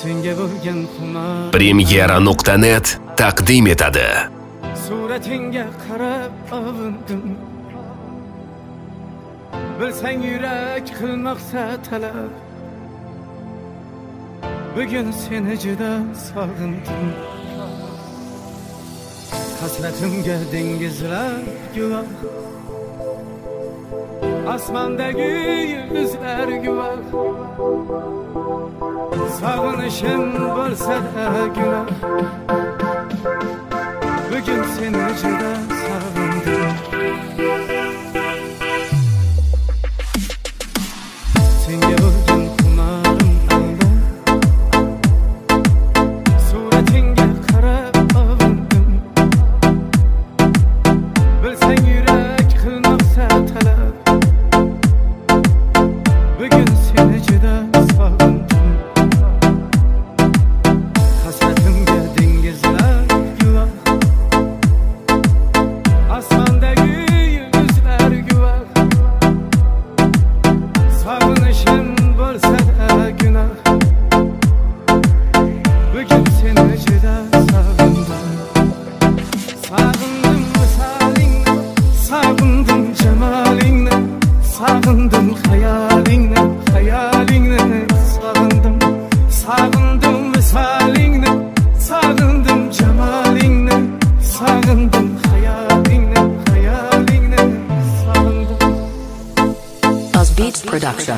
Premyera.net taqdim etadi. Suratingga qarab avindim. Bilsang yurak qilmoqsa talab. Bugun seni juda sog'indim. Hasratimga dengizlar guvoh. Osmondagi yulduzlar guvoh. Sog'inishim bo'lsa-da gunoh. Bugün seni juda sog'indim. Senga bo'lgan xunorim alda. Suratingga qarab avindim. Bilsang yurak qilmoqsa talab. Bugün seni juda sog'indim. Hasratimga dengizlar guvoh. Osmondagi yulduzlar guvoh. Sog'inishim bo'lsa-da gunoh. Bugun seni juda sog'indim. Sog'indim visolingni, sog'indim jamolingni, sog'indim xayolingni, xayolingni sog'indim. Sog'indim visolingni, sog'indim jamolingni, sog'indim xayolingni, xayolingni sog'indim. Buzzbeats Production.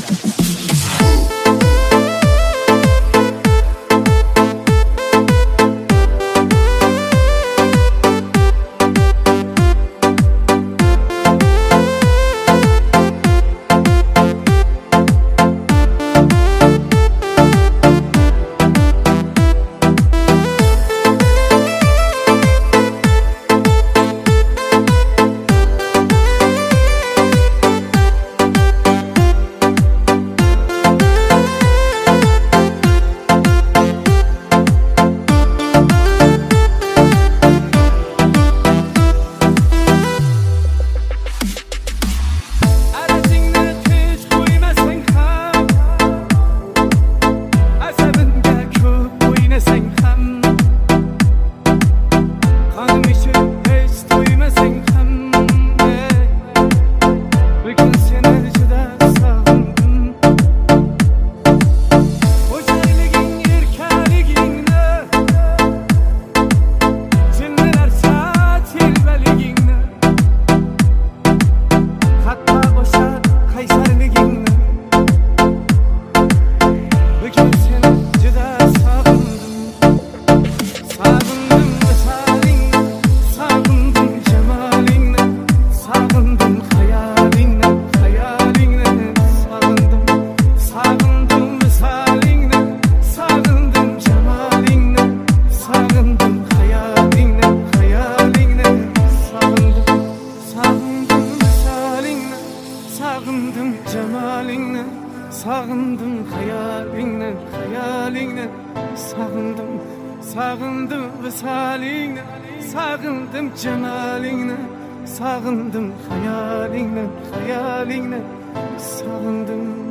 Sog'indim jamolingni, sog'indim xayolingni, xayolingni sog'indim. Sog'indim visolingni, sog'indim jamolingni, sog'indim xayolingni, xayolingni sog'indim.